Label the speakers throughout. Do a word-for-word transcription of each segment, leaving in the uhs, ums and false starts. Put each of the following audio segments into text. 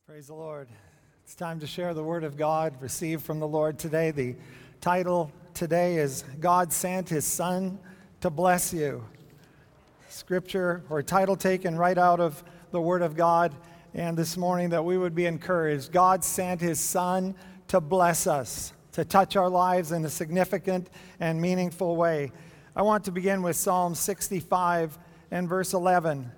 Speaker 1: Praise the Lord. It's time to share the Word of God received from the Lord today. The title today is God Sent His Son to Bless You. Scripture or title taken right out of the Word of God. And this morning that we would be encouraged. God sent His Son to bless us, to touch our lives in a significant and meaningful way. I want to begin with Psalm sixty-five and verse eleven.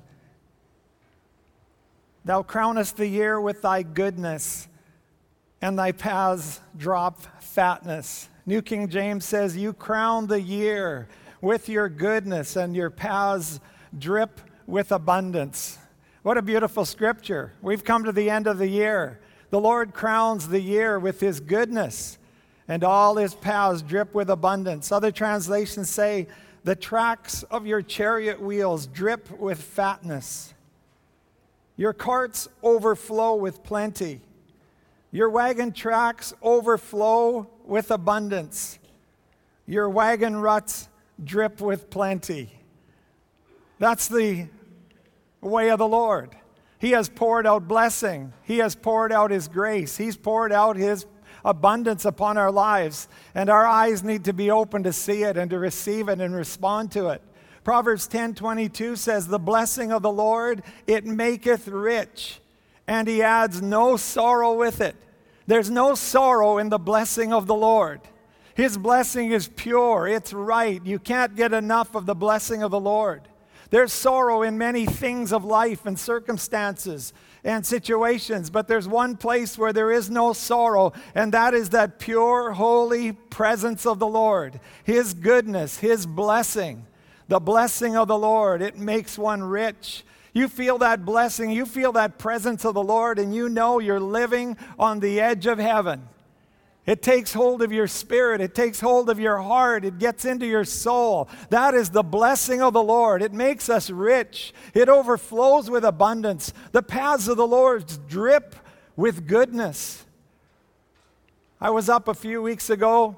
Speaker 1: Thou crownest the year with thy goodness, and thy paths drop fatness. New King James says, you crown the year with your goodness, and your paths drip with abundance. What a beautiful scripture. We've come to the end of the year. The Lord crowns the year with His goodness, and all His paths drip with abundance. Other translations say, the tracks of your chariot wheels drip with fatness. Your carts overflow with plenty. Your wagon tracks overflow with abundance. Your wagon ruts drip with plenty. That's the way of the Lord. He has poured out blessing. He has poured out His grace. He's poured out His abundance upon our lives. And our eyes need to be open to see it and to receive it and respond to it. Proverbs ten twenty-two says, the blessing of the Lord, it maketh rich, and He adds no sorrow with it. There's no sorrow in the blessing of the Lord. His blessing is pure. It's right. You can't get enough of the blessing of the Lord. There's sorrow in many things of life and circumstances and situations, but there's one place where there is no sorrow, and that is that pure, holy presence of the Lord. His goodness, His blessing. The blessing of the Lord, it makes one rich. You feel that blessing, you feel that presence of the Lord, and you know you're living on the edge of heaven. It takes hold of your spirit. It takes hold of your heart. It gets into your soul. That is the blessing of the Lord. It makes us rich. It overflows with abundance. The paths of the Lord drip with goodness. I was up a few weeks ago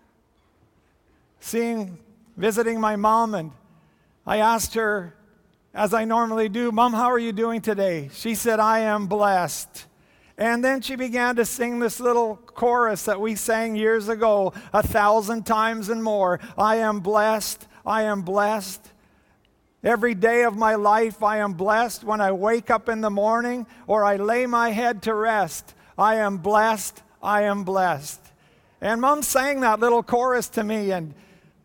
Speaker 1: seeing, visiting my mom, and I asked her, as I normally do, Mom, how are you doing today? She said, I am blessed. And then she began to sing this little chorus that we sang years ago, a thousand times and more. I am blessed, I am blessed. Every day of my life I am blessed. When I wake up in the morning or I lay my head to rest, I am blessed, I am blessed. And Mom sang that little chorus to me, and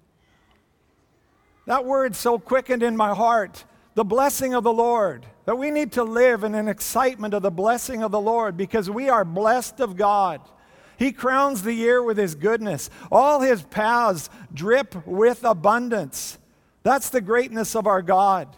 Speaker 1: that word so quickened in my heart, the blessing of the Lord, that we need to live in an excitement of the blessing of the Lord because we are blessed of God. He crowns the year with His goodness. All His paths drip with abundance. That's the greatness of our God.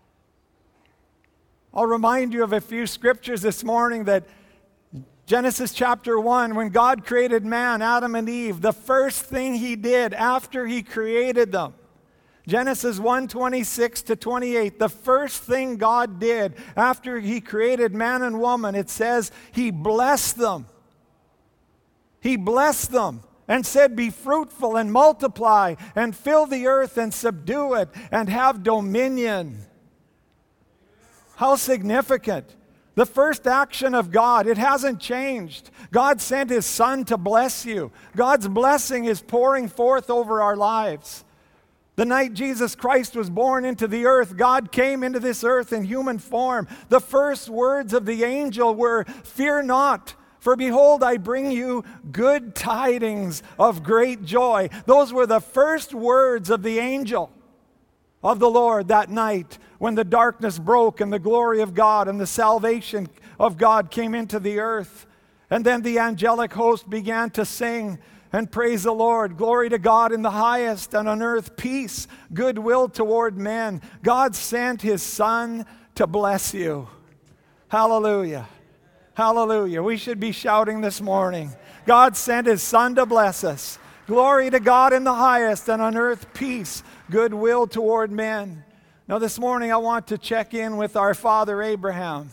Speaker 1: I'll remind you of a few scriptures this morning that Genesis chapter one, when God created man, Adam and Eve, the first thing He did after He created them, Genesis one twenty-six to twenty-eight, the first thing God did after He created man and woman, it says He blessed them. He blessed them and said, be fruitful and multiply and fill the earth and subdue it and have dominion. How significant. The first action of God, it hasn't changed. God sent His Son to bless you. God's blessing is pouring forth over our lives. The night Jesus Christ was born into the earth, God came into this earth in human form. The first words of the angel were, fear not, for behold, I bring you good tidings of great joy. Those were the first words of the angel of the Lord that night when the darkness broke and the glory of God and the salvation of God came into the earth. And then the angelic host began to sing and praise the Lord. Glory to God in the highest, and on earth peace, goodwill toward men. God sent His Son to bless you. Hallelujah. Hallelujah. We should be shouting this morning. God sent His Son to bless us. Glory to God in the highest, and on earth peace, goodwill toward men. Now this morning I want to check in with our father Abraham.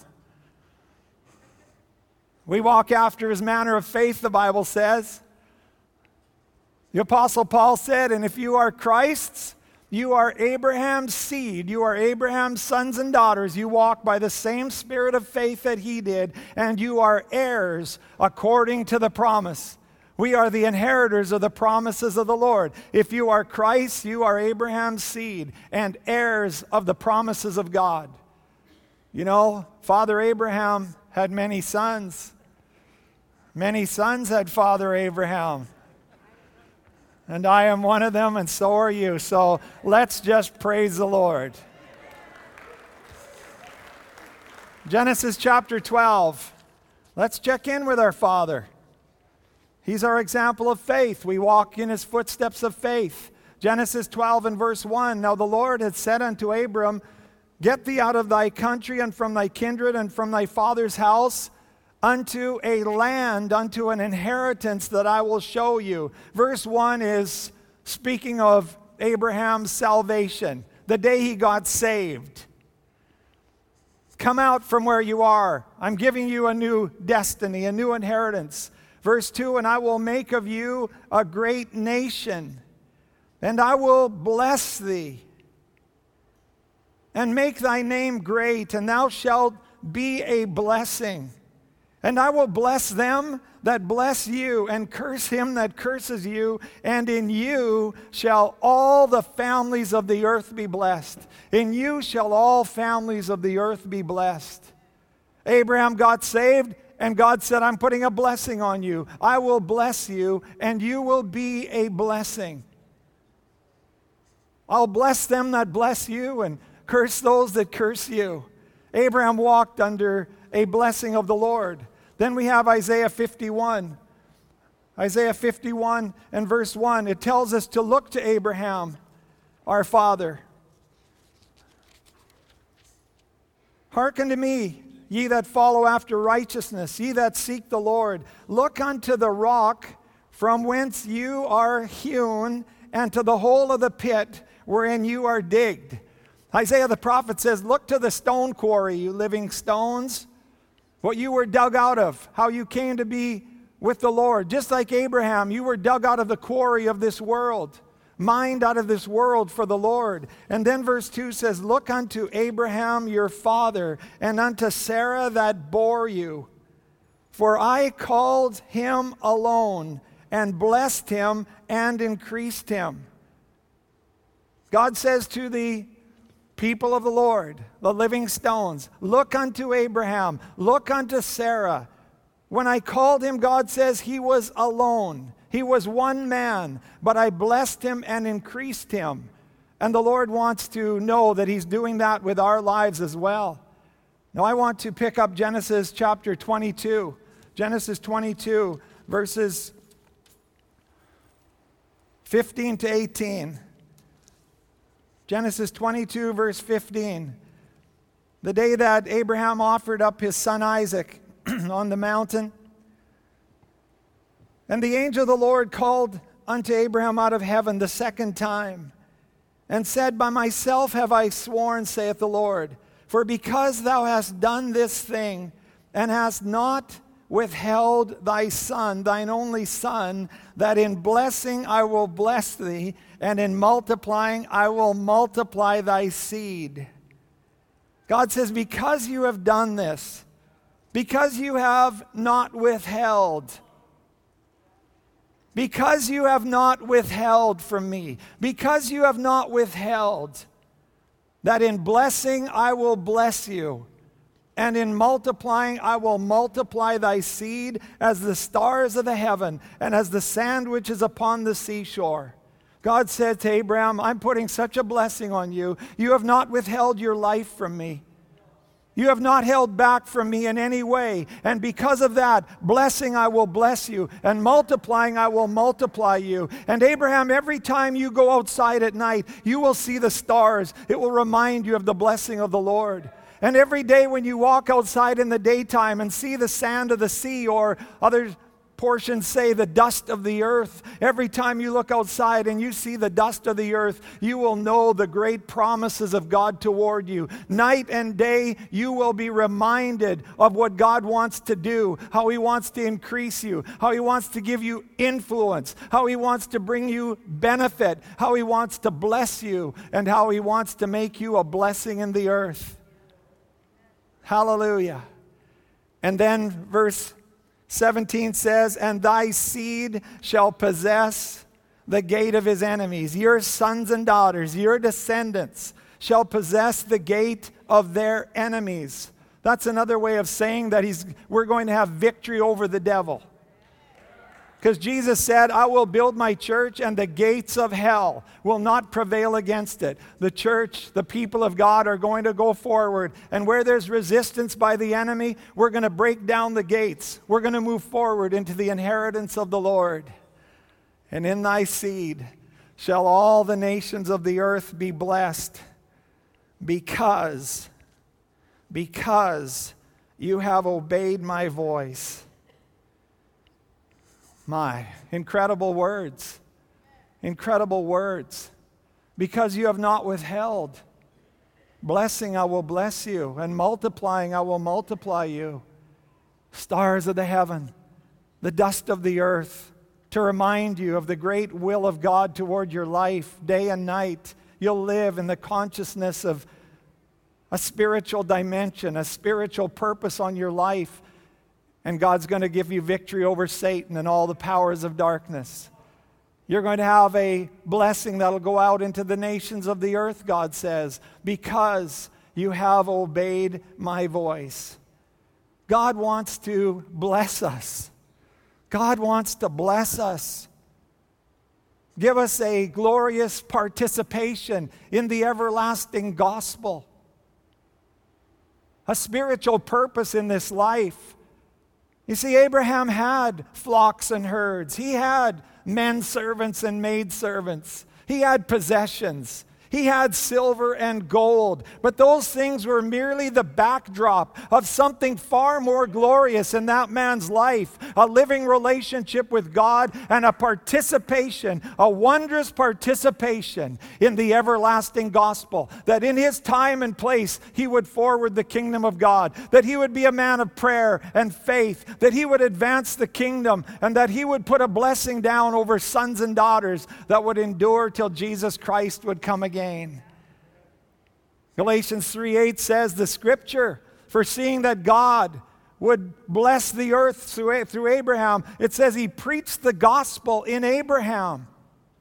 Speaker 1: We walk after his manner of faith, the Bible says. The Apostle Paul said, and if you are Christ's, You are Abraham's seed. You are Abraham's sons and daughters. You walk by the same spirit of faith that he did, and you are heirs according to the promise. We are the inheritors of the promises of the Lord. If you are Christ, you are Abraham's seed and heirs of the promises of God. You know, Father Abraham had many sons. Many sons had Father Abraham. And I am one of them, and so are you. So let's just praise the Lord. Genesis chapter twelve. Let's check in with our Father. He's our example of faith. We walk in his footsteps of faith. Genesis twelve and verse one. Now the Lord had said unto Abram, Get thee out of thy country and from thy kindred and from thy father's house, unto a land, unto an inheritance that I will show you. Verse one is speaking of Abraham's salvation, the day he got saved. Come out from where you are. I'm giving you a new destiny, a new inheritance. Verse two, and I will make of you a great nation, and I will bless thee, and make thy name great, and thou shalt be a blessing. And I will bless them that bless you, and curse him that curses you, and in you shall all the families of the earth be blessed. In you shall all families of the earth be blessed. Abraham got saved, and God said, I'm putting a blessing on you. I will bless you, and you will be a blessing. I'll bless them that bless you, and curse those that curse you. Abraham walked under a blessing of the Lord. Then we have Isaiah fifty-one. Isaiah fifty-one and verse one. It tells us to look to Abraham, our father. Hearken to me, ye that follow after righteousness, ye that seek the Lord. Look unto the rock from whence you are hewn, and to the hole of the pit wherein you are digged. Isaiah the prophet says, look to the stone quarry, you living stones. What you were dug out of, how you came to be with the Lord. Just like Abraham, you were dug out of the quarry of this world, mined out of this world for the Lord. And then verse two says, look unto Abraham your father, and unto Sarah that bore you. For I called him alone, and blessed him, and increased him. God says to the people of the Lord, the living stones, look unto Abraham, look unto Sarah. When I called him, God says he was alone. He was one man, but I blessed him and increased him. And the Lord wants to know that he's doing that with our lives as well. Now I want to pick up Genesis chapter twenty-two. Genesis twenty-two, verses fifteen to eighteen. Genesis twenty-two, verse fifteen. The day that Abraham offered up his son Isaac on the mountain. And the angel of the Lord called unto Abraham out of heaven the second time, and said, By myself have I sworn, saith the Lord, for because thou hast done this thing, and hast not withheld thy son, thine only son, that in blessing I will bless thee, and in multiplying I will multiply thy seed. God says, because you have done this, because you have not withheld, because you have not withheld from me, because you have not withheld, that in blessing I will bless you, and in multiplying I will multiply thy seed as the stars of the heaven, and as the sand which is upon the seashore. God said to Abraham, I'm putting such a blessing on you. You have not withheld your life from me. You have not held back from me in any way. And because of that, blessing I will bless you, and multiplying I will multiply you. And Abraham, every time you go outside at night, you will see the stars. It will remind you of the blessing of the Lord. And every day when you walk outside in the daytime and see the sand of the sea or other portions say the dust of the earth. Every time you look outside and you see the dust of the earth, you will know the great promises of God toward you. Night and day, you will be reminded of what God wants to do, how He wants to increase you, how He wants to give you influence, how He wants to bring you benefit, how He wants to bless you, and how He wants to make you a blessing in the earth. Hallelujah. And then verse seventeen says, and thy seed shall possess the gate of his enemies. Your sons and daughters, your descendants, shall possess the gate of their enemies. That's another way of saying that he's, we're going to have victory over the devil. Because Jesus said, I will build my church and the gates of hell will not prevail against it. The church, the people of God are going to go forward. And where there's resistance by the enemy, we're going to break down the gates. We're going to move forward into the inheritance of the Lord. And in thy seed shall all the nations of the earth be blessed, because, because you have obeyed my voice. My, incredible words. Incredible words. Because you have not withheld. Blessing, I will bless you. And multiplying, I will multiply you. Stars of the heaven, the dust of the earth, to remind you of the great will of God toward your life. Day and night, you'll live in the consciousness of a spiritual dimension, a spiritual purpose on your life. And God's going to give you victory over Satan and all the powers of darkness. You're going to have a blessing that'll go out into the nations of the earth, God says, because you have obeyed my voice. God wants to bless us. God wants to bless us. Give us a glorious participation in the everlasting gospel. A spiritual purpose in this life. You see, Abraham had flocks and herds. He had men servants and maid servants. He had possessions. He had silver and gold. But those things were merely the backdrop of something far more glorious in that man's life. A living relationship with God and a participation, a wondrous participation in the everlasting gospel. That in his time and place, he would forward the kingdom of God. That he would be a man of prayer and faith. That he would advance the kingdom. And that he would put a blessing down over sons and daughters that would endure till Jesus Christ would come again. Galatians three eight says, the scripture, foreseeing that God would bless the earth through, through Abraham, it says he preached the gospel in Abraham.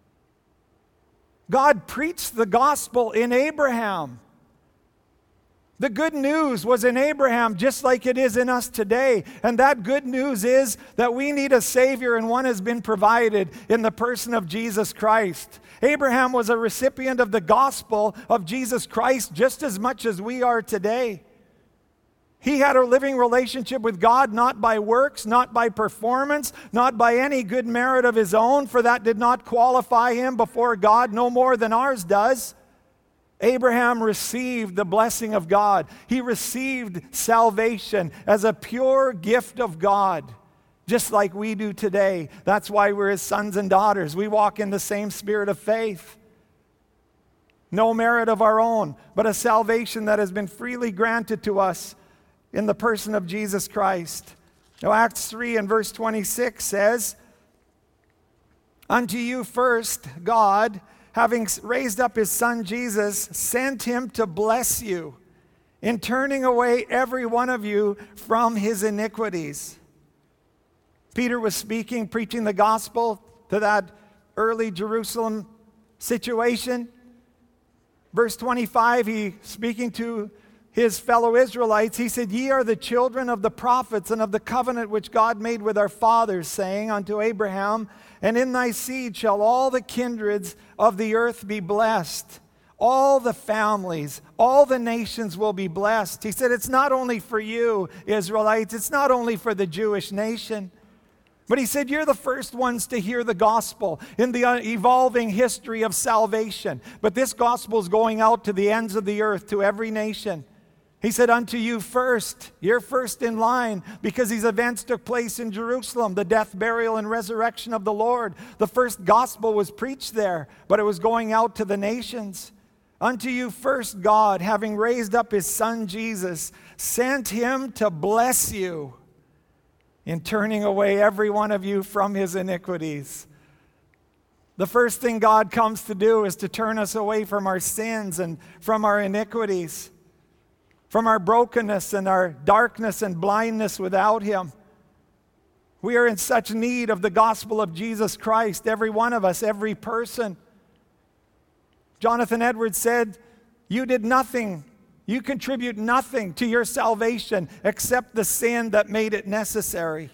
Speaker 1: God preached the gospel in Abraham. The good news was in Abraham just like it is in us today. And that good news is that we need a Savior, and one has been provided in the person of Jesus Christ. Abraham was a recipient of the gospel of Jesus Christ just as much as we are today. He had a living relationship with God, not by works, not by performance, not by any good merit of his own, for that did not qualify him before God, no more than ours does. Abraham received the blessing of God. He received salvation as a pure gift of God, just like we do today. That's why we're his sons and daughters. We walk in the same spirit of faith. No merit of our own, but a salvation that has been freely granted to us in the person of Jesus Christ. Now, Acts three and verse twenty-six says, unto you first, God, having raised up his son Jesus, sent him to bless you in turning away every one of you from his iniquities. Peter was speaking, preaching the gospel to that early Jerusalem situation. Verse twenty-five, he speaking to his fellow Israelites, he said, ye are the children of the prophets and of the covenant which God made with our fathers, saying unto Abraham, and in thy seed shall all the kindreds of the earth be blessed. All the families, all the nations will be blessed. He said, it's not only for you, Israelites, it's not only for the Jewish nation. But he said, you're the first ones to hear the gospel in the evolving history of salvation. But this gospel is going out to the ends of the earth, to every nation. He said, unto you first, you're first in line, because these events took place in Jerusalem, the death, burial, and resurrection of the Lord. The first gospel was preached there, but it was going out to the nations. Unto you first God, having raised up his Son Jesus, sent him to bless you in turning away every one of you from his iniquities. The first thing God comes to do is to turn us away from our sins and from our iniquities, from our brokenness and our darkness and blindness without him. We are in such need of the gospel of Jesus Christ, every one of us, every person. Jonathan Edwards said, you did nothing, you contribute nothing to your salvation except the sin that made it necessary.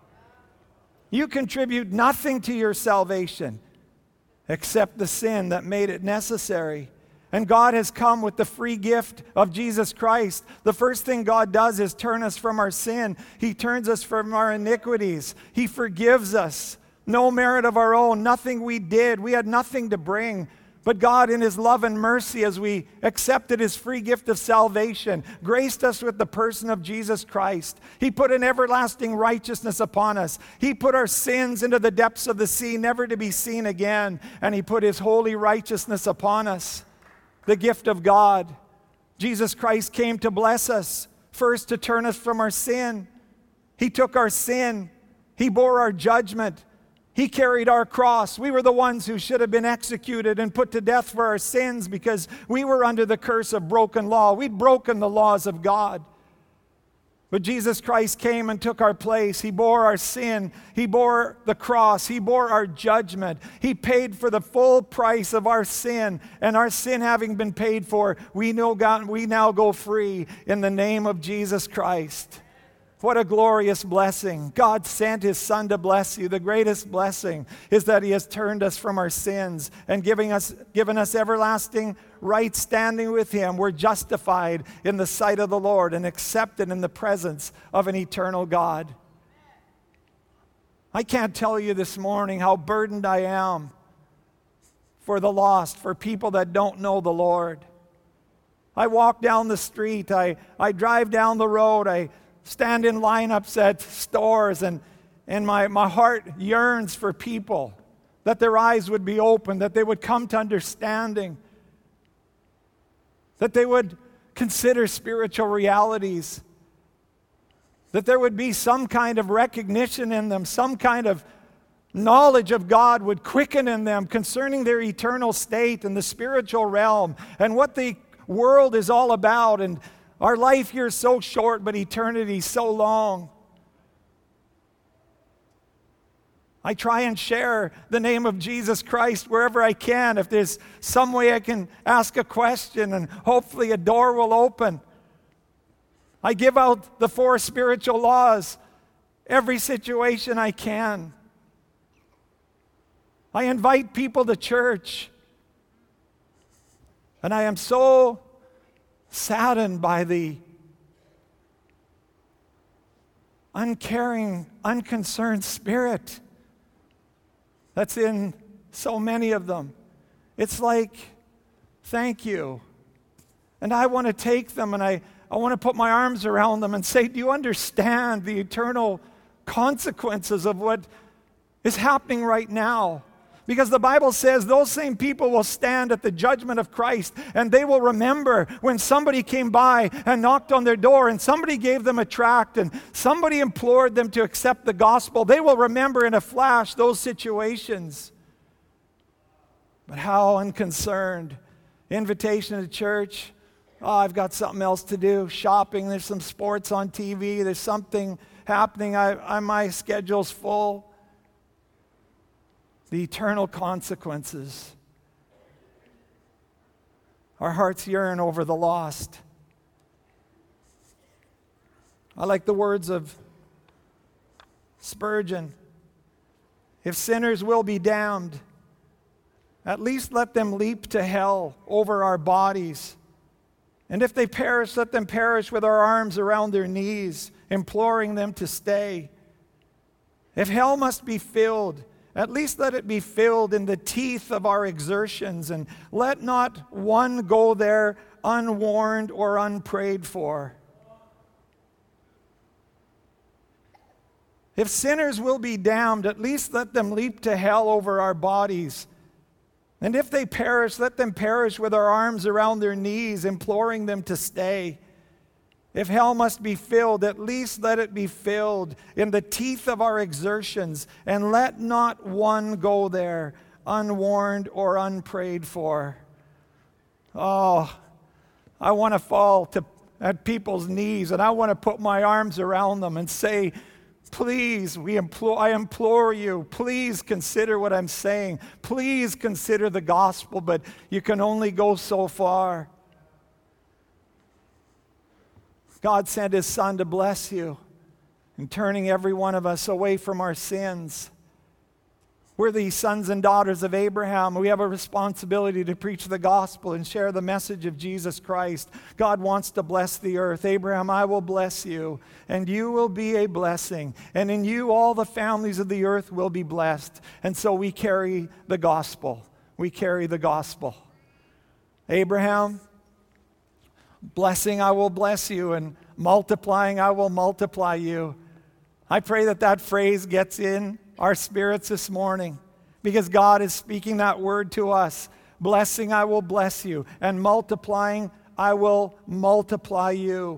Speaker 1: You contribute nothing to your salvation except the sin that made it necessary. And God has come with the free gift of Jesus Christ. The first thing God does is turn us from our sin. He turns us from our iniquities. He forgives us. No merit of our own, nothing we did. We had nothing to bring. But God, in his love and mercy, as we accepted his free gift of salvation, graced us with the person of Jesus Christ. He put an everlasting righteousness upon us. He put our sins into the depths of the sea, never to be seen again. And he put his holy righteousness upon us. The gift of God. Jesus Christ came to bless us, first to turn us from our sin. He took our sin. He bore our judgment. He carried our cross. We were the ones who should have been executed and put to death for our sins because we were under the curse of broken law. We'd broken the laws of God. But Jesus Christ came and took our place. He bore our sin. He bore the cross. He bore our judgment. He paid for the full price of our sin. And our sin having been paid for, we, know God, we now go free in the name of Jesus Christ. What a glorious blessing. God sent his Son to bless you. The greatest blessing is that he has turned us from our sins and giving us, given us everlasting right standing with him. We're justified in the sight of the Lord and accepted in the presence of an eternal God. I can't tell you this morning how burdened I am for the lost, for people that don't know the Lord. I walk down the street. I, I drive down the road. I stand in lineups at stores, and, and my, my heart yearns for people, that their eyes would be open, that they would come to understanding, that they would consider spiritual realities, that there would be some kind of recognition in them, some kind of knowledge of God would quicken in them concerning their eternal state and the spiritual realm and what the world is all about. And our life here is so short, but eternity is so long. I try and share the name of Jesus Christ wherever I can. If there's some way I can ask a question and hopefully a door will open. I give out the four spiritual laws every situation I can. I invite people to church. And I am so saddened by the uncaring, unconcerned spirit that's in so many of them. It's like, thank you. And I want to take them and I, I want to put my arms around them and say, do you understand the eternal consequences of what is happening right now? Because the Bible says those same people will stand at the judgment of Christ, and they will remember when somebody came by and knocked on their door and somebody gave them a tract and somebody implored them to accept the gospel. They will remember in a flash those situations. But how unconcerned. Invitation to church. Oh, I've got something else to do. Shopping, there's some sports on T V, there's something happening. I, I my schedule's full. The eternal consequences. Our hearts yearn over the lost. I like the words of Spurgeon. If sinners will be damned, at least let them leap to hell over our bodies. And if they perish, let them perish with our arms around their knees, imploring them to stay. If hell must be filled, At least let it be filled in the teeth of our exertions, and let not one go there unwarned or unprayed for. If sinners will be damned, at least let them leap to hell over our bodies. And if they perish, let them perish with our arms around their knees, imploring them to stay. If hell must be filled, at least let it be filled in the teeth of our exertions, and let not one go there unwarned or unprayed for. Oh, I want to fall to, at people's knees, and I want to put my arms around them and say, please, we implore, I implore you, please consider what I'm saying. Please consider the gospel, but you can only go so far. God sent his Son to bless you in turning every one of us away from our sins. We're the sons and daughters of Abraham. We have a responsibility to preach the gospel and share the message of Jesus Christ. God wants to bless the earth. Abraham, I will bless you, and you will be a blessing. And in you, all the families of the earth will be blessed. And so we carry the gospel. We carry the gospel. Abraham, blessing, I will bless you, and multiplying, I will multiply you. I pray that that phrase gets in our spirits this morning, because God is speaking that word to us. Blessing, I will bless you, and multiplying, I will multiply you.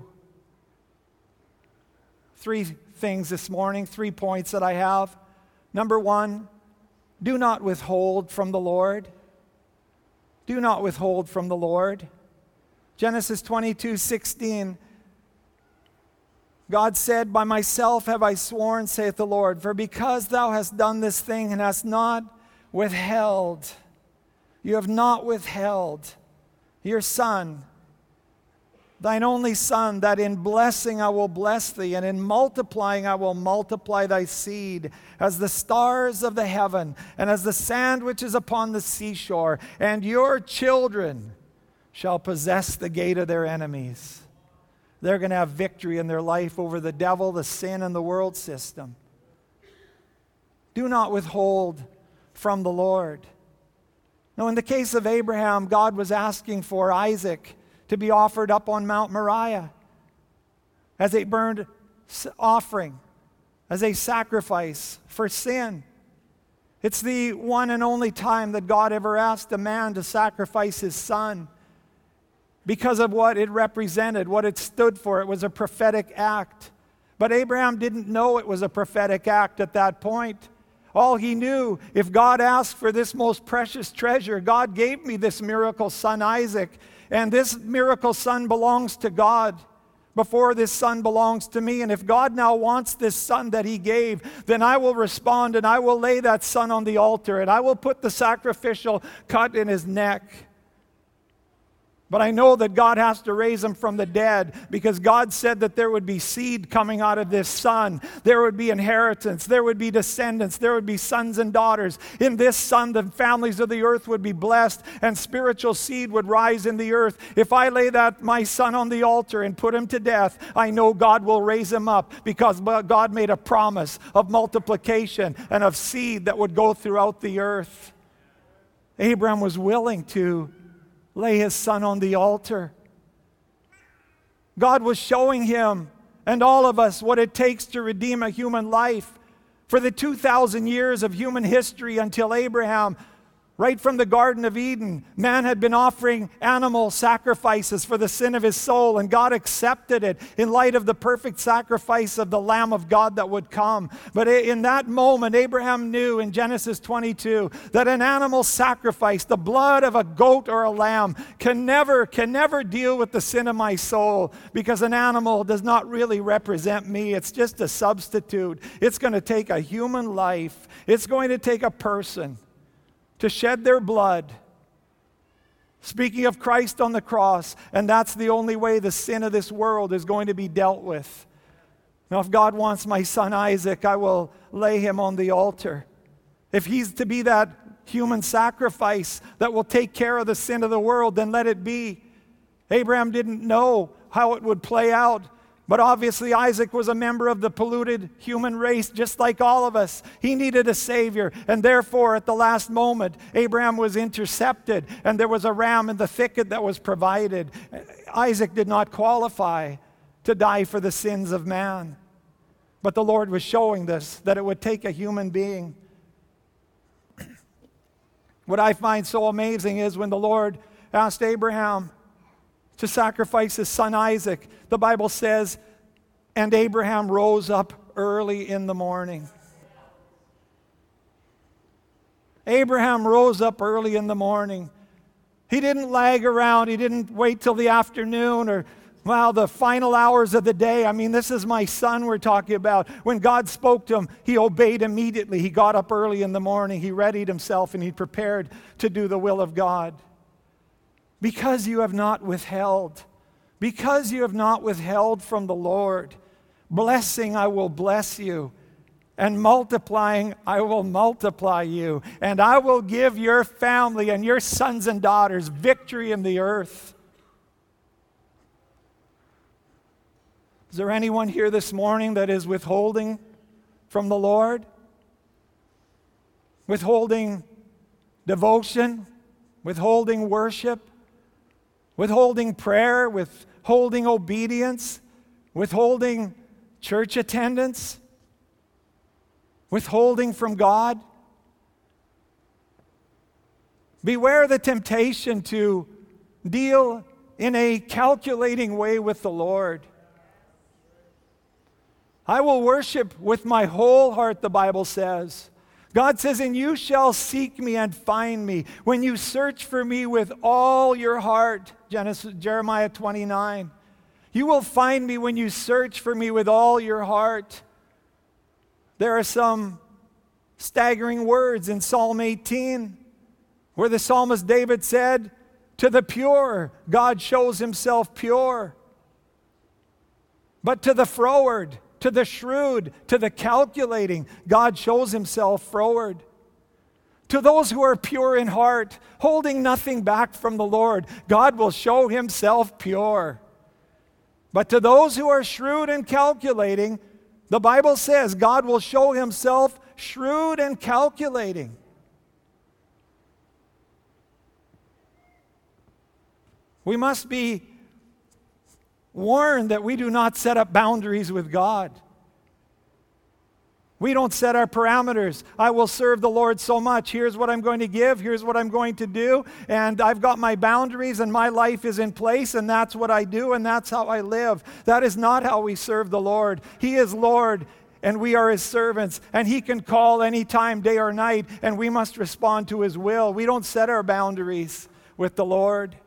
Speaker 1: Three things this morning, three points that I have. Number one, do not withhold from the Lord. Do not withhold from the Lord. Genesis twenty-two sixteen. God said, by myself have I sworn, saith the Lord, for because thou hast done this thing and hast not withheld, you have not withheld your son, thine only son, that in blessing I will bless thee, and in multiplying I will multiply thy seed, as the stars of the heaven, and as the sand which is upon the seashore, and your children shall possess the gate of their enemies. They're going to have victory in their life over the devil, the sin, and the world system. Do not withhold from the Lord. Now, in the case of Abraham, God was asking for Isaac to be offered up on Mount Moriah as a burnt offering, as a sacrifice for sin. It's the one and only time that God ever asked a man to sacrifice his son, because of what it represented, what it stood for. It was a prophetic act. But Abraham didn't know it was a prophetic act at that point. All he knew, if God asked for this most precious treasure, God gave me this miracle son Isaac, and this miracle son belongs to God before this son belongs to me. And if God now wants this son that he gave, then I will respond, and I will lay that son on the altar, and I will put the sacrificial cut in his neck. But I know that God has to raise him from the dead, because God said that there would be seed coming out of this son. There would be inheritance. There would be descendants. There would be sons and daughters. In this son, the families of the earth would be blessed, and spiritual seed would rise in the earth. If I lay that my son on the altar and put him to death, I know God will raise him up, because God made a promise of multiplication and of seed that would go throughout the earth. Abraham was willing to lay his son on the altar. God was showing him and all of us what it takes to redeem a human life. For the two thousand years of human history until Abraham, right from the Garden of Eden, man had been offering animal sacrifices for the sin of his soul, and God accepted it in light of the perfect sacrifice of the Lamb of God that would come. But in that moment, Abraham knew in Genesis twenty-two that an animal sacrifice, the blood of a goat or a lamb, can never, can never deal with the sin of my soul, because an animal does not really represent me. It's just a substitute. It's going to take a human life. It's going to take a person to shed their blood. Speaking of Christ on the cross, and that's the only way the sin of this world is going to be dealt with. Now, if God wants my son Isaac, I will lay him on the altar. If he's to be that human sacrifice that will take care of the sin of the world, then let it be. Abraham didn't know how it would play out, But obviously Isaac was a member of the polluted human race just like all of us. He needed a Savior, and therefore at the last moment Abraham was intercepted and there was a ram in the thicket that was provided. Isaac did not qualify to die for the sins of man. But the Lord was showing this, that it would take a human being. What I find so amazing is when the Lord asked Abraham to sacrifice his son Isaac, the Bible says, and Abraham rose up early in the morning. Abraham rose up early in the morning. He didn't lag around. He didn't wait till the afternoon or, well, the final hours of the day. I mean, this is my son we're talking about. When God spoke to him, he obeyed immediately. He got up early in the morning. He readied himself and he prepared to do the will of God. Because you have not withheld, because you have not withheld from the Lord, blessing I will bless you, and multiplying I will multiply you, and I will give your family and your sons and daughters victory in the earth. Is there anyone here this morning that is withholding from the Lord? Withholding devotion, withholding worship, withholding prayer, withholding obedience, withholding church attendance, withholding from God? Beware the temptation to deal in a calculating way with the Lord. I will worship with my whole heart, the Bible says. God says, and you shall seek me and find me when you search for me with all your heart. Genesis, Jeremiah twenty-nine. You will find me when you search for me with all your heart. There are some staggering words in Psalm eighteen where the psalmist David said, to the pure, God shows himself pure. But to the froward, to the shrewd, to the calculating, God shows himself froward. To those who are pure in heart, holding nothing back from the Lord, God will show himself pure. But to those who are shrewd and calculating, the Bible says God will show himself shrewd and calculating. We must be warned that we do not set up boundaries with God. We don't set our parameters. I will serve the Lord so much. Here's what I'm going to give. Here's what I'm going to do. And I've got my boundaries and my life is in place and that's what I do and that's how I live. That is not how we serve the Lord. He is Lord and we are his servants. And he can call anytime, day or night, and we must respond to his will. We don't set our boundaries with the Lord.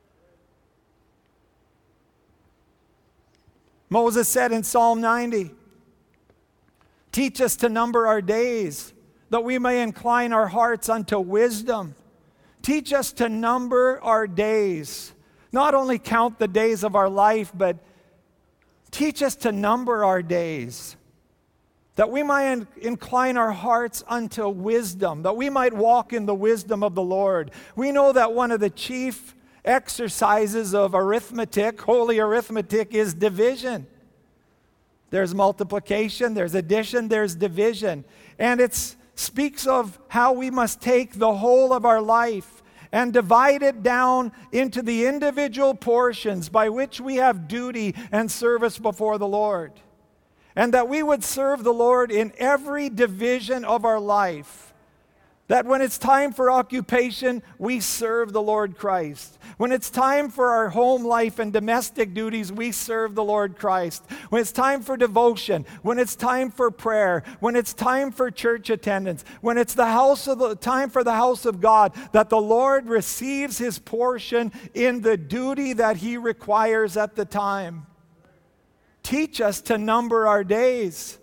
Speaker 1: Moses said in Psalm ninety, teach us to number our days, that we may incline our hearts unto wisdom. Teach us to number our days. Not only count the days of our life, but teach us to number our days, that we might incline our hearts unto wisdom, that we might walk in the wisdom of the Lord. We know that one of the chief exercises of arithmetic, holy arithmetic, is division. There's multiplication, there's addition, there's division. And it speaks of how we must take the whole of our life and divide it down into the individual portions by which we have duty and service before the Lord. And that we would serve the Lord in every division of our life. That when it's time for occupation, we serve the Lord Christ. When it's time for our home life and domestic duties, we serve the Lord Christ. When it's time for devotion, when it's time for prayer, when it's time for church attendance, when it's the house of the time for the house of God, that the Lord receives his portion in the duty that he requires at the time. Teach us to number our days.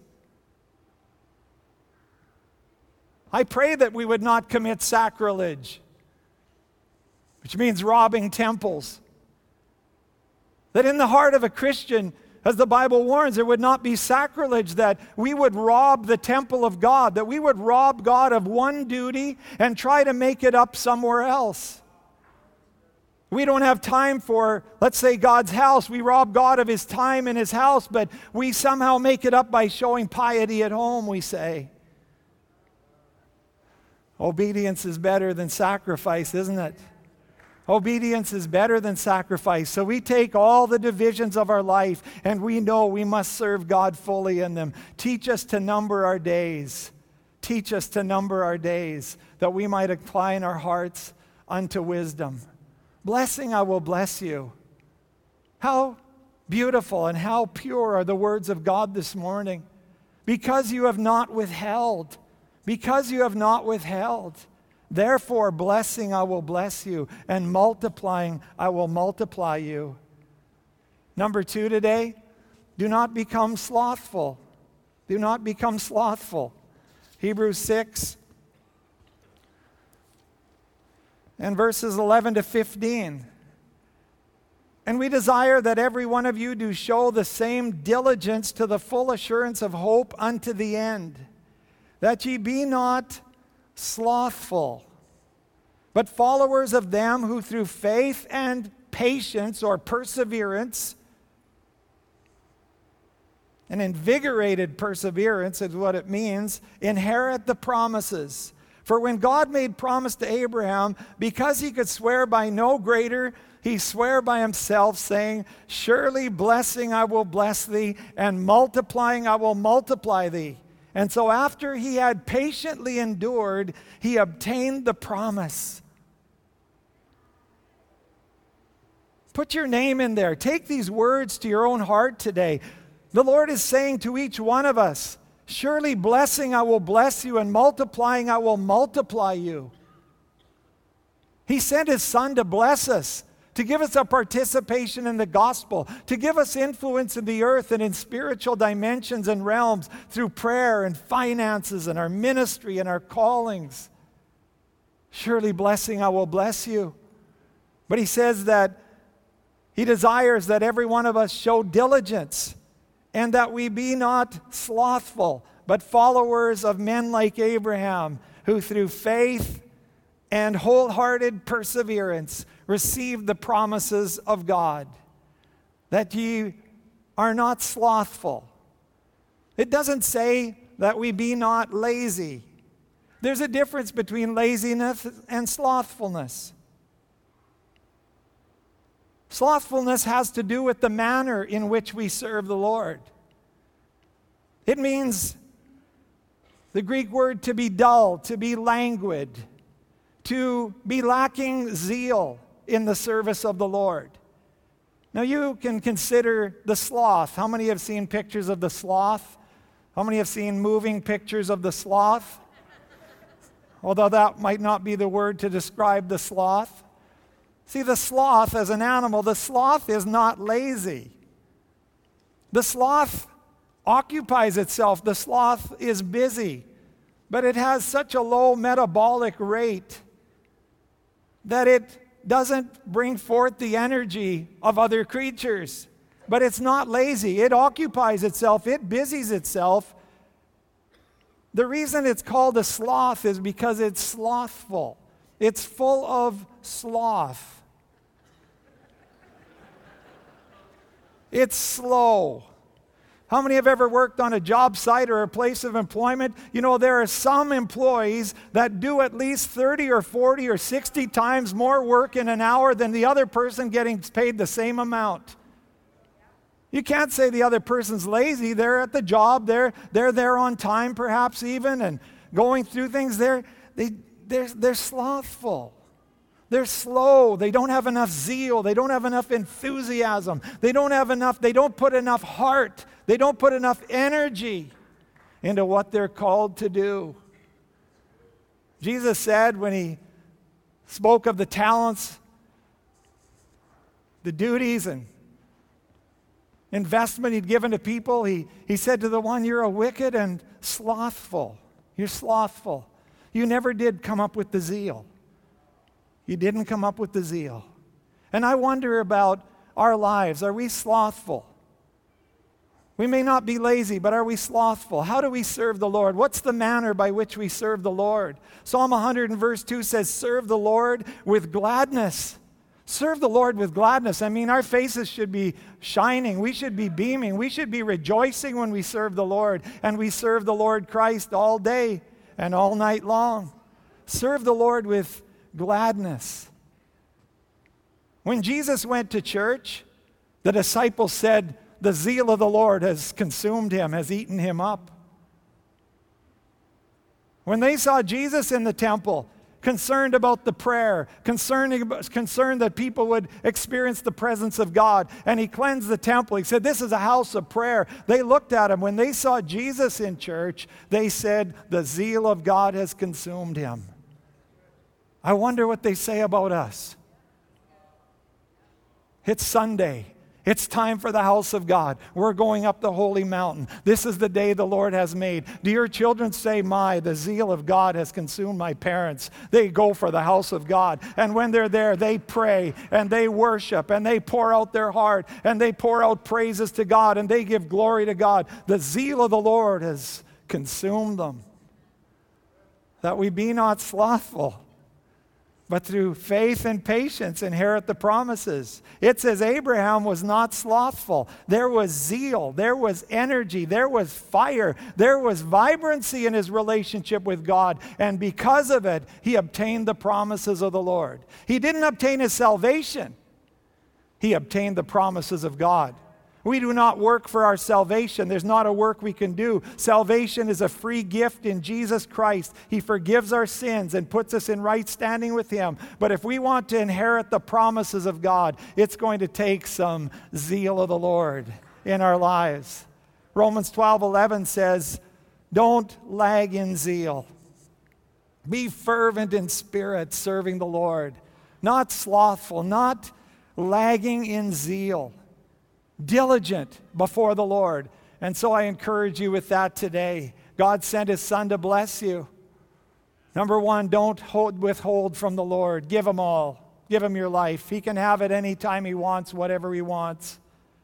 Speaker 1: I pray that we would not commit sacrilege, which means robbing temples. That in the heart of a Christian, as the Bible warns, there would not be sacrilege, that we would rob the temple of God, that we would rob God of one duty and try to make it up somewhere else. We don't have time for, let's say, God's house. We rob God of his time in his house, but we somehow make it up by showing piety at home, we say. Obedience is better than sacrifice, isn't it? Obedience is better than sacrifice. So we take all the divisions of our life and we know we must serve God fully in them. Teach us to number our days. Teach us to number our days that we might incline our hearts unto wisdom. Blessing, I will bless you. How beautiful and how pure are the words of God this morning. Because you have not withheld. Because you have not withheld. Therefore, blessing, I will bless you. And multiplying, I will multiply you. Number two today, do not become slothful. Do not become slothful. Hebrews six and verses eleven to fifteen. And we desire that every one of you do show the same diligence to the full assurance of hope unto the end, that ye be not slothful, but followers of them who through faith and patience or perseverance, an invigorated perseverance is what it means, inherit the promises. For when God made promise to Abraham, because he could swear by no greater, he swore by himself, saying, surely blessing I will bless thee, and multiplying I will multiply thee. And so after he had patiently endured, he obtained the promise. Put your name in there. Take these words to your own heart today. The Lord is saying to each one of us, surely blessing I will bless you, and multiplying I will multiply you. He sent his Son to bless us, to give us a participation in the gospel, to give us influence in the earth and in spiritual dimensions and realms through prayer and finances and our ministry and our callings. Surely blessing I will bless you. But he says that he desires that every one of us show diligence and that we be not slothful, but followers of men like Abraham, who through faith and wholehearted perseverance received the promises of God, that ye are not slothful. It doesn't say that we be not lazy. There's a difference between laziness and slothfulness. Slothfulness has to do with the manner in which we serve the Lord. It means the Greek word to be dull, to be languid, to be lacking zeal in the service of the Lord. Now you can consider the sloth. How many have seen pictures of the sloth? How many have seen moving pictures of the sloth? Although that might not be the word to describe the sloth. See, the sloth as an animal, the sloth is not lazy. The sloth occupies itself. The sloth is busy. But it has such a low metabolic rate that it doesn't bring forth the energy of other creatures. But it's not lazy. It occupies itself. It busies itself. The reason it's called a sloth is because it's slothful. It's full of sloth. It's slow. How many have ever worked on a job site or a place of employment? You know, there are some employees that do at least thirty or forty or sixty times more work in an hour than the other person getting paid the same amount. You can't say the other person's lazy. They're at the job. They're, they're there on time perhaps even and going through things. They're, they, they're, they're slothful. They're slow. They don't have enough zeal. They don't have enough enthusiasm. They don't have enough, they don't put enough heart. They don't put enough energy into what they're called to do. Jesus said when he spoke of the talents, the duties and investment he'd given to people, he, he said to the one, you're a wicked and slothful. You're slothful. You never did come up with the zeal. You didn't come up with the zeal. And I wonder about our lives. Are we slothful? We may not be lazy, but are we slothful? How do we serve the Lord? What's the manner by which we serve the Lord? Psalm one hundred and verse two says, serve the Lord with gladness. Serve the Lord with gladness. I mean, our faces should be shining. We should be beaming. We should be rejoicing when we serve the Lord. And we serve the Lord Christ all day and all night long. Serve the Lord with gladness. When Jesus went to church, the disciples said, the zeal of the Lord has consumed him, has eaten him up. When they saw Jesus in the temple, concerned about the prayer, concerned, concerned that people would experience the presence of God, and he cleansed the temple. He said, this is a house of prayer. They looked at him. When they saw Jesus in church, they said, the zeal of God has consumed him. I wonder what they say about us. It's Sunday. It's time for the house of God. We're going up the holy mountain. This is the day the Lord has made. Do your children say, my, the zeal of God has consumed my parents? They go for the house of God. And when they're there, they pray and they worship and they pour out their heart and they pour out praises to God and they give glory to God. The zeal of the Lord has consumed them. That we be not slothful, but through faith and patience inherit the promises. It says Abraham was not slothful. There was zeal. There was energy. There was fire. There was vibrancy in his relationship with God. And because of it, he obtained the promises of the Lord. He didn't obtain his salvation. He obtained the promises of God. We do not work for our salvation. There's not a work we can do. Salvation is a free gift in Jesus Christ. He forgives our sins and puts us in right standing with him. But if we want to inherit the promises of God, it's going to take some zeal of the Lord in our lives. Romans twelve eleven says, don't lag in zeal. Be fervent in spirit, serving the Lord. Not slothful, not lagging in zeal. Diligent before the Lord. And so I encourage you with that today. God sent his son to bless you. Number one, don't hold, withhold from the Lord. Give him all. Give him your life. He can have it anytime he wants, whatever he wants.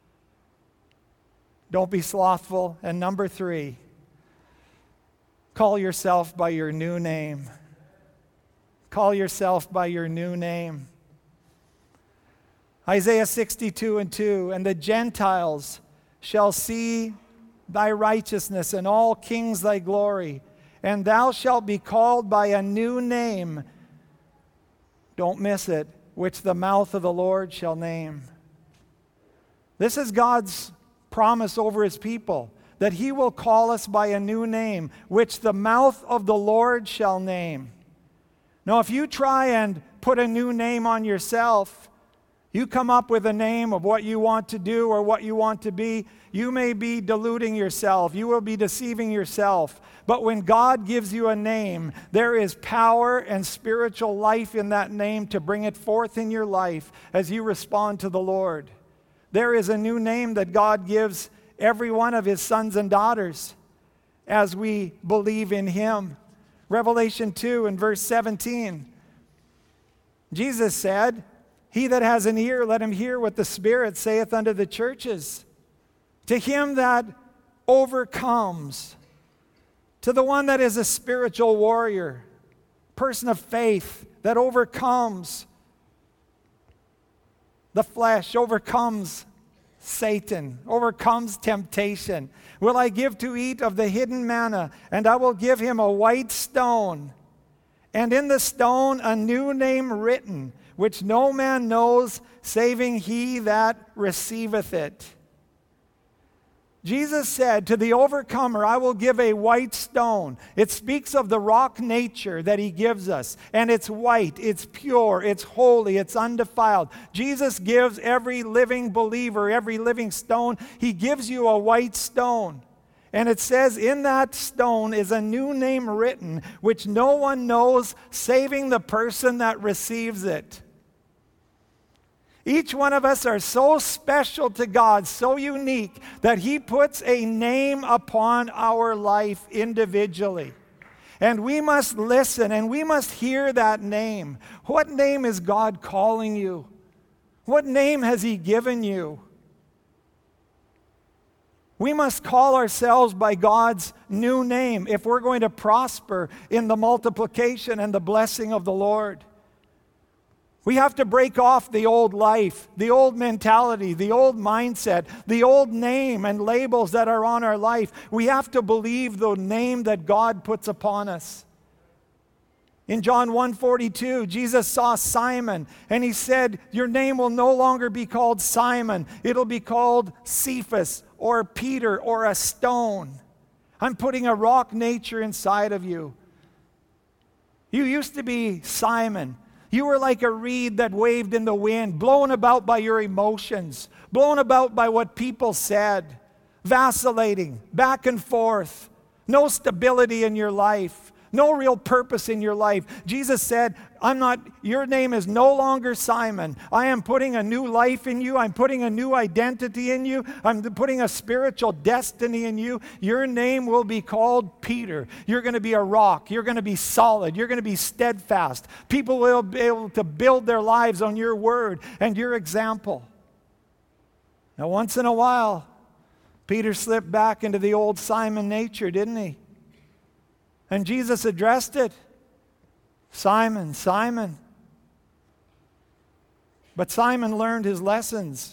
Speaker 1: Don't be slothful. And number three, call yourself by your new name. Call yourself by your new name. Isaiah sixty-two and two, and the Gentiles shall see thy righteousness, and all kings thy glory, and thou shalt be called by a new name, don't miss it, which the mouth of the Lord shall name. This is God's promise over his people, that he will call us by a new name, which the mouth of the Lord shall name. Now, if you try and put a new name on yourself, you come up with a name of what you want to do or what you want to be, you may be deluding yourself. You will be deceiving yourself. But when God gives you a name, there is power and spiritual life in that name to bring it forth in your life as you respond to the Lord. There is a new name that God gives every one of his sons and daughters as we believe in him. Revelation two and verse seventeen. Jesus said, he that has an ear, let him hear what the Spirit saith unto the churches. To him that overcomes, to the one that is a spiritual warrior, person of faith that overcomes the flesh, overcomes Satan, overcomes temptation, will I give to eat of the hidden manna, and I will give him a white stone, and in the stone a new name written, which no man knows, saving he that receiveth it. Jesus said, to the overcomer, I will give a white stone. It speaks of the rock nature that he gives us. And it's white, it's pure, it's holy, it's undefiled. Jesus gives every living believer, every living stone, he gives you a white stone. And it says, in that stone is a new name written, which no one knows, saving the person that receives it. Each one of us are so special to God, so unique, that he puts a name upon our life individually. And we must listen and we must hear that name. What name is God calling you? What name has he given you? We must call ourselves by God's new name if we're going to prosper in the multiplication and the blessing of the Lord. We have to break off the old life, the old mentality, the old mindset, the old name and labels that are on our life. We have to believe the name that God puts upon us. In John one forty-two, Jesus saw Simon, and he said, your name will no longer be called Simon. It'll be called Cephas, or Peter, or a stone. I'm putting a rock nature inside of you. You used to be Simon. You were like a reed that waved in the wind, blown about by your emotions, blown about by what people said, vacillating back and forth, no stability in your life, no real purpose in your life. Jesus said, I'm not, your name is no longer Simon. I am putting a new life in you. I'm putting a new identity in you. I'm putting a spiritual destiny in you. Your name will be called Peter. You're going to be a rock. You're going to be solid. You're going to be steadfast. People will be able to build their lives on your word and your example. Now, once in a while, Peter slipped back into the old Simon nature, didn't he? And Jesus addressed it. Simon, Simon. But Simon learned his lessons.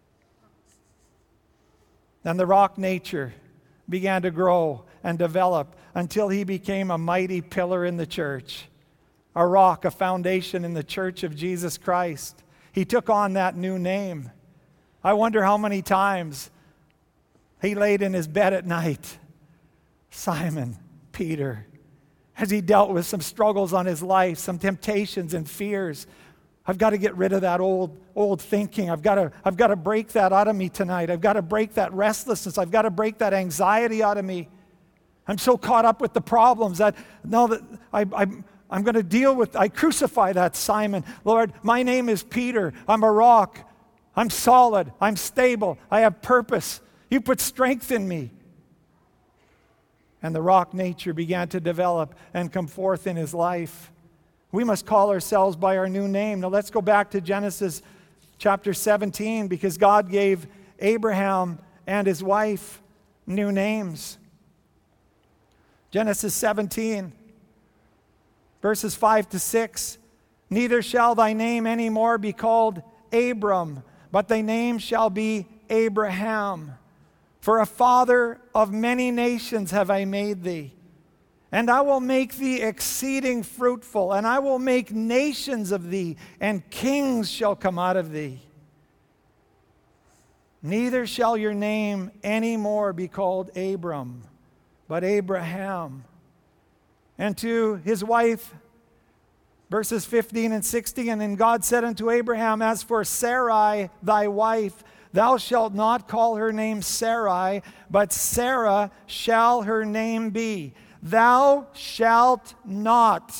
Speaker 1: And the rock nature began to grow and develop until he became a mighty pillar in the church. A rock, a foundation in the church of Jesus Christ. He took on that new name. I wonder how many times he laid in his bed at night. Simon, Peter, as he dealt with some struggles on his life, some temptations and fears. I've got to get rid of that old, old thinking. I've got to, I've got to break that out of me tonight. I've got to break that restlessness. I've got to break that anxiety out of me. I'm so caught up with the problems that now that I, I, I'm going to deal with, I crucify that Simon. Lord, my name is Peter. I'm a rock. I'm solid. I'm stable. I have purpose. You put strength in me. And the rock nature began to develop and come forth in his life. We must call ourselves by our new name. Now let's go back to Genesis chapter seventeen, because God gave Abraham and his wife new names. Genesis seventeen, verses five to six. Neither shall thy name any more be called Abram, but thy name shall be Abraham. For a father of many nations have I made thee. And I will make thee exceeding fruitful, and I will make nations of thee, and kings shall come out of thee. Neither shall your name any more be called Abram, but Abraham. And to his wife, verses fifteen and sixteen, and God said unto Abraham, as for Sarai thy wife, thou shalt not call her name Sarai, but Sarah shall her name be. Thou shalt not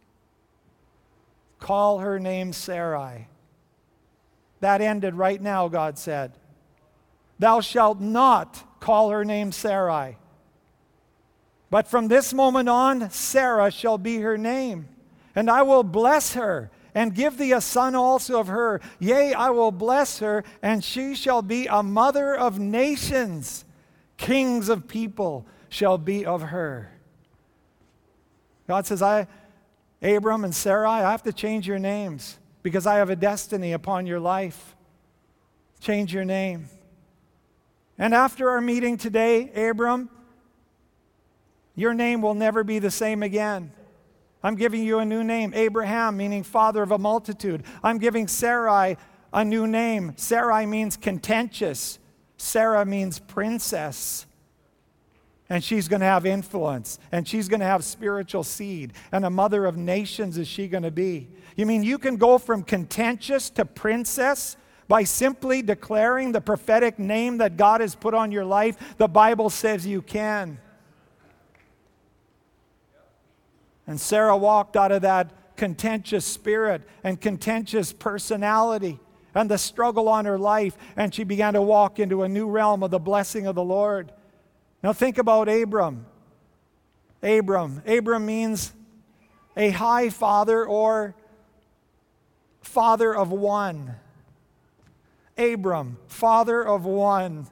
Speaker 1: call her name Sarai. That ended right now, God said. Thou shalt not call her name Sarai. But from this moment on, Sarah shall be her name. And I will bless her, and give thee a son also of her. Yea, I will bless her, and she shall be a mother of nations. Kings of people shall be of her. God says, I, Abram and Sarai, I have to change your names because I have a destiny upon your life. Change your name. And after our meeting today, Abram, your name will never be the same again. I'm giving you a new name, Abraham, meaning father of a multitude. I'm giving Sarai a new name. Sarai means contentious. Sarah means princess. And she's going to have influence. And she's going to have spiritual seed. And a mother of nations is she going to be. You mean you can go from contentious to princess by simply declaring the prophetic name that God has put on your life? The Bible says you can. And Sarah walked out of that contentious spirit and contentious personality and the struggle on her life, and she began to walk into a new realm of the blessing of the Lord. Now think about Abram. Abram. Abram means a high father or father of one. Abram, father of one.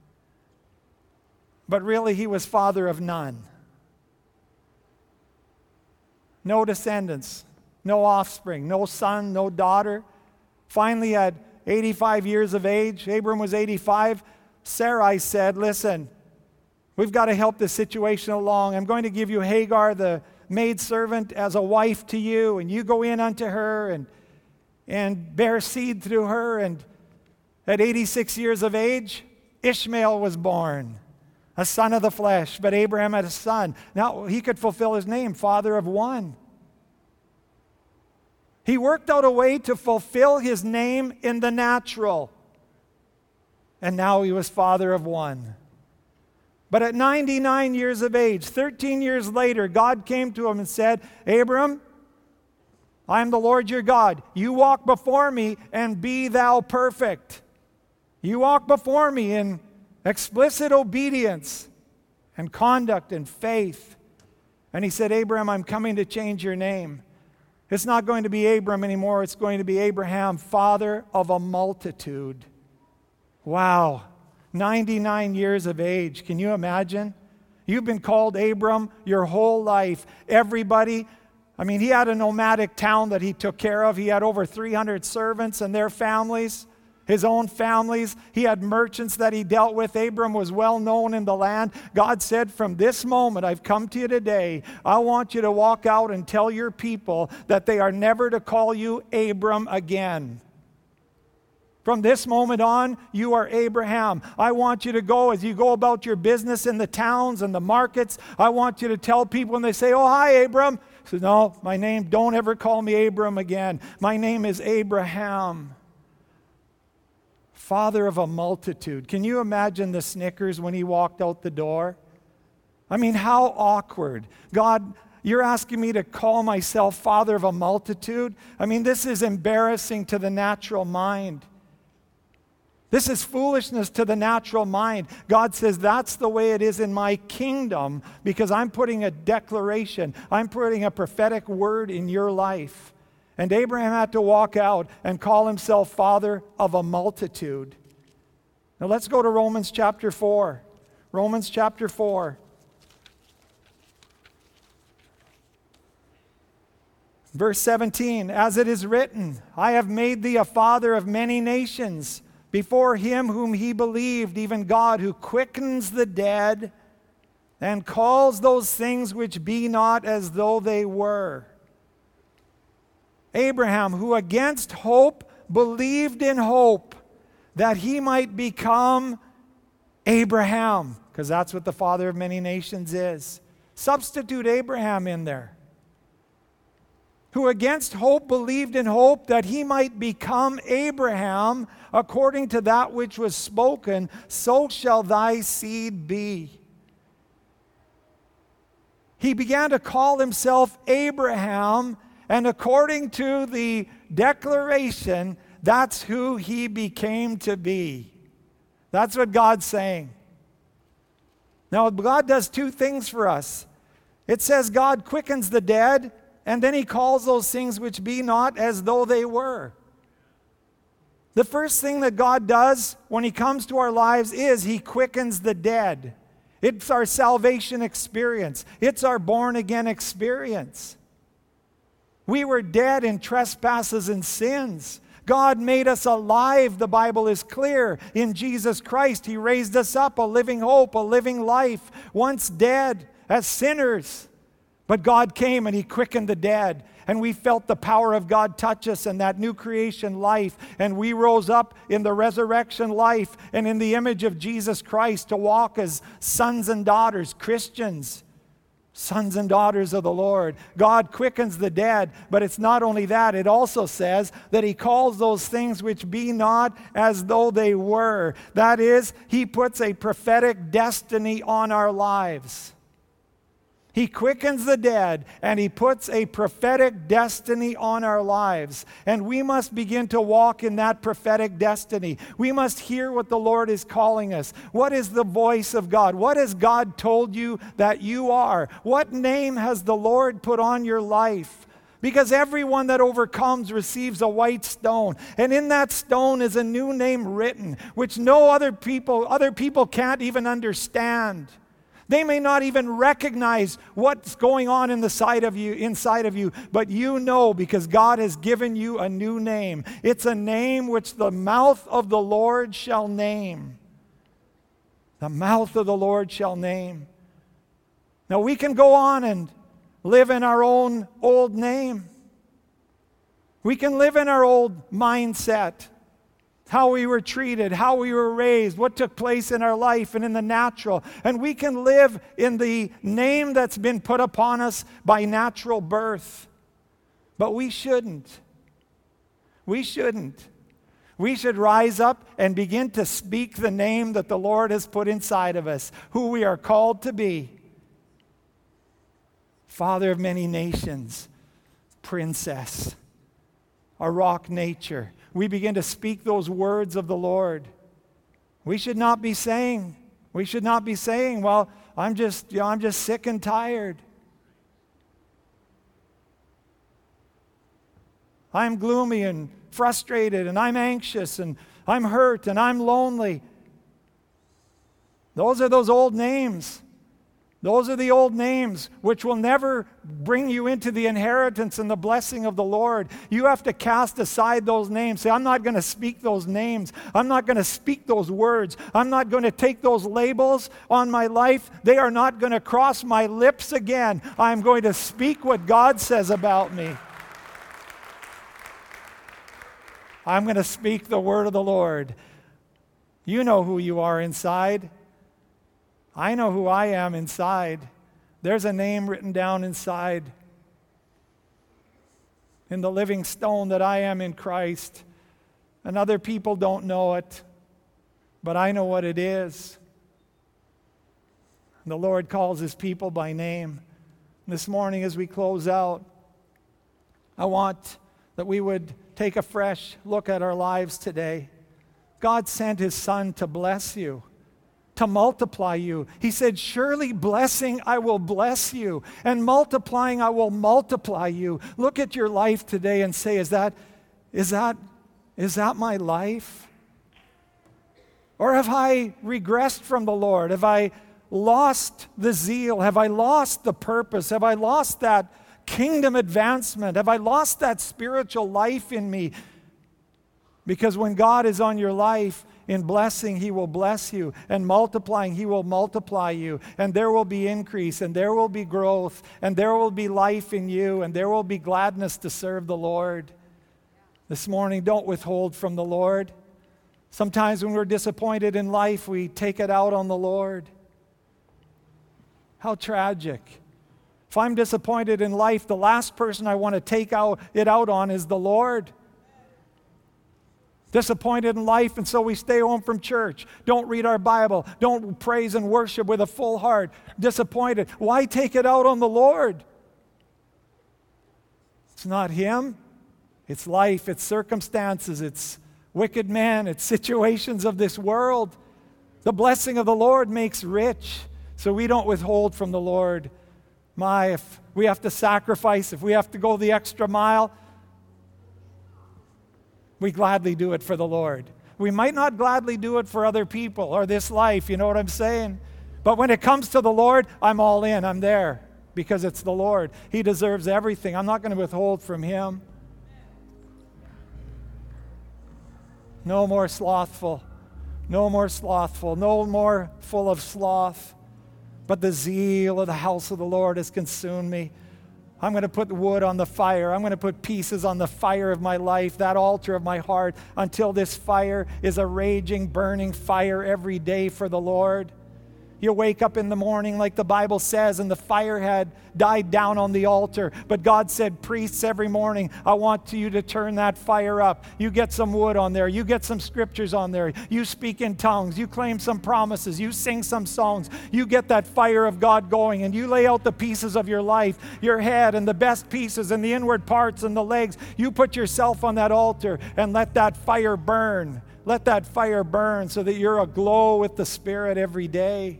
Speaker 1: But really he was father of none. No descendants. no offspring, no son, no daughter. Finally, at eighty-five years of age, Abram was eighty-five, Sarai said, listen, we've got to help this situation along. I'm going to give you Hagar, the maidservant, as a wife to you, and you go in unto her and, and bear seed through her. And at eighty-six years of age, Ishmael was born, a son of the flesh, but Abraham had a son. Now, he could fulfill his name, father of one. He worked out a way to fulfill his name in the natural. And now he was father of one. But at ninety-nine years of age, thirteen years later, God came to him and said, Abram, I am the Lord your God. You walk before me and be thou perfect. You walk before me in explicit obedience and conduct and faith. And he said, Abram, I'm coming to change your name. It's not going to be Abram anymore. It's going to be Abraham, father of a multitude. Wow. ninety-nine years of age. Can you imagine? You've been called Abram your whole life. Everybody, I mean, he had a nomadic town that he took care of. He had over three hundred servants and their families, his own families. He had merchants that he dealt with. Abram was well known in the land. God said, from this moment, I've come to you today. I want you to walk out and tell your people that they are never to call you Abram again. From this moment on, you are Abraham. I want you to go, as you go about your business in the towns and the markets, I want you to tell people when they say, oh, hi, Abram. He says, no, my name, don't ever call me Abram again. My name is Abraham. Father of a multitude. Can you imagine the snickers when he walked out the door? I mean, how awkward. God, you're asking me to call myself father of a multitude? I mean, this is embarrassing to the natural mind. This is foolishness to the natural mind. God says that's the way it is in my kingdom because I'm putting a declaration, I'm putting a prophetic word in your life. And Abraham had to walk out and call himself father of a multitude. Now let's go to Romans chapter four. Romans chapter four. Verse seventeen, as it is written, I have made thee a father of many nations, before him whom he believed, even God, who quickens the dead and calls those things which be not as though they were. Abraham, who against hope believed in hope, that he might become Abraham, because that's what the father of many nations is. Substitute Abraham in there. Who against hope believed in hope, that he might become Abraham, according to that which was spoken, so shall thy seed be. He began to call himself Abraham, and according to the declaration, that's who he became to be. That's what God's saying. Now, God does two things for us. It says God quickens the dead, and then he calls those things which be not as though they were. The first thing that God does when he comes to our lives is he quickens the dead. It's our salvation experience. It's our born-again experience. We were dead in trespasses and sins. God made us alive, the Bible is clear. In Jesus Christ, he raised us up, a living hope, a living life, once dead as sinners. But God came and he quickened the dead, and we felt the power of God touch us in that new creation life, and we rose up in the resurrection life and in the image of Jesus Christ to walk as sons and daughters, Christians, sons and daughters of the Lord. God quickens the dead, but it's not only that, it also says that he calls those things which be not as though they were. That is, he puts a prophetic destiny on our lives. He quickens the dead, and he puts a prophetic destiny on our lives. And we must begin to walk in that prophetic destiny. We must hear what the Lord is calling us. What is the voice of God? What has God told you that you are? What name has the Lord put on your life? Because everyone that overcomes receives a white stone. And in that stone is a new name written, which no other people, other people can't even understand. They may not even recognize what's going on in the side of you, inside of you, but you know because God has given you a new name. It's a name which the mouth of the Lord shall name. The mouth of the Lord shall name. Now we can go on and live in our own old name. We can live in our old mindset. How we were treated, how we were raised, what took place in our life and in the natural. And we can live in the name that's been put upon us by natural birth. But we shouldn't. We shouldn't. We should rise up and begin to speak the name that the Lord has put inside of us, who we are called to be. Father of many nations, princess, a rock nature. We begin to speak those words of the Lord. We should not be saying, we should not be saying, well, I'm just, you know, I'm just sick and tired. I'm gloomy and frustrated and I'm anxious and I'm hurt and I'm lonely. Those are those old names. Those are the old names which will never bring you into the inheritance and the blessing of the Lord. You have to cast aside those names. Say, I'm not going to speak those names. I'm not going to speak those words. I'm not going to take those labels on my life. They are not going to cross my lips again. I'm going to speak what God says about me. I'm going to speak the word of the Lord. You know who you are inside. I know who I am inside. There's a name written down inside in the living stone that I am in Christ. And other people don't know it, but I know what it is. The Lord calls his people by name. This morning as we close out, I want that we would take a fresh look at our lives today. God sent his Son to bless you, to multiply you. He said, surely blessing I will bless you, and multiplying I will multiply you. Look at your life today and say, is that, is that, is that my life? Or have I regressed from the Lord? Have I lost the zeal? Have I lost the purpose? Have I lost that kingdom advancement? Have I lost that spiritual life in me? Because when God is on your life, in blessing, he will bless you, and multiplying, he will multiply you, and there will be increase, and there will be growth, and there will be life in you, and there will be gladness to serve the Lord. This morning, don't withhold from the Lord. Sometimes when we're disappointed in life, we take it out on the Lord. How tragic. If I'm disappointed in life, the last person I want to take out, it out on is the Lord. Disappointed in life, and so we stay home from church. Don't read our Bible. Don't praise and worship with a full heart. Disappointed. Why take it out on the Lord? It's not him. It's life. It's circumstances. It's wicked men. It's situations of this world. The blessing of the Lord makes rich, so we don't withhold from the Lord. My, if we have to sacrifice, if we have to go the extra mile, we gladly do it for the Lord. We might not gladly do it for other people or this life, you know what I'm saying? But when it comes to the Lord, I'm all in, I'm there, because it's the Lord. He deserves everything. I'm not going to withhold from him. No more slothful, no more slothful, no more full of sloth, but the zeal of the house of the Lord has consumed me. I'm going to put wood on the fire. I'm going to put pieces on the fire of my life, that altar of my heart, until this fire is a raging, burning fire every day for the Lord. You wake up in the morning like the Bible says, and the fire had died down on the altar. But God said, priests, every morning, I want you to turn that fire up. You get some wood on there. You get some scriptures on there. You speak in tongues. You claim some promises. You sing some songs. You get that fire of God going, and you lay out the pieces of your life, your head and the best pieces and the inward parts and the legs. You put yourself on that altar and let that fire burn. Let that fire burn so that you're aglow with the Spirit every day.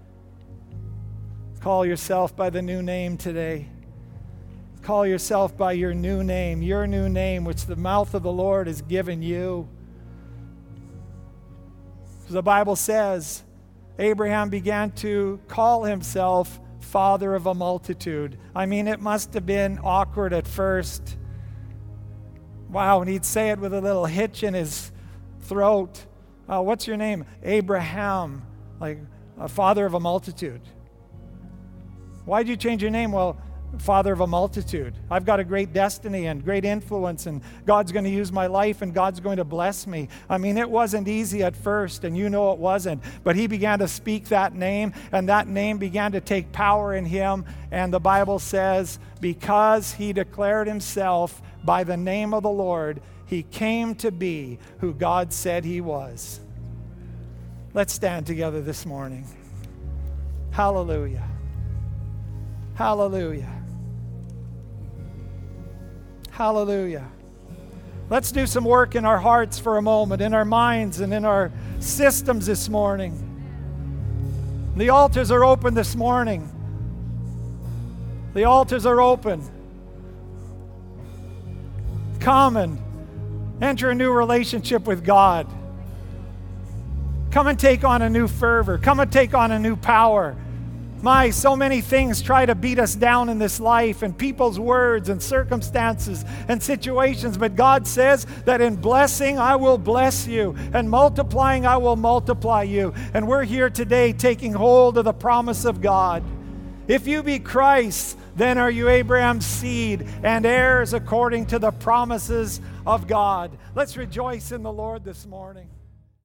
Speaker 1: Call yourself by the new name today. Call yourself by your new name, your new name, which the mouth of the Lord has given you. The Bible says Abraham began to call himself father of a multitude. I mean, it must have been awkward at first. Wow, and he'd say it with a little hitch in his throat. Uh, what's your name? Abraham, like a father of a multitude. Why'd you change your name? Well, father of a multitude. I've got a great destiny and great influence, and God's going to use my life, and God's going to bless me. I mean, it wasn't easy at first, and you know it wasn't. But he began to speak that name, and that name began to take power in him. And the Bible says, because he declared himself by the name of the Lord, he came to be who God said he was. Let's stand together this morning. Hallelujah. Hallelujah. Hallelujah. Let's do some work in our hearts for a moment, in our minds and in our systems this morning. The altars are open this morning. The altars are open. Come and enter a new relationship with God. Come and take on a new fervor. Come and take on a new power. My, so many things try to beat us down in this life, and people's words and circumstances and situations. But God says that in blessing, I will bless you, and multiplying, I will multiply you. And we're here today taking hold of the promise of God. If you be Christ, then are you Abraham's seed and heirs according to the promises of God. Let's rejoice in the Lord this morning.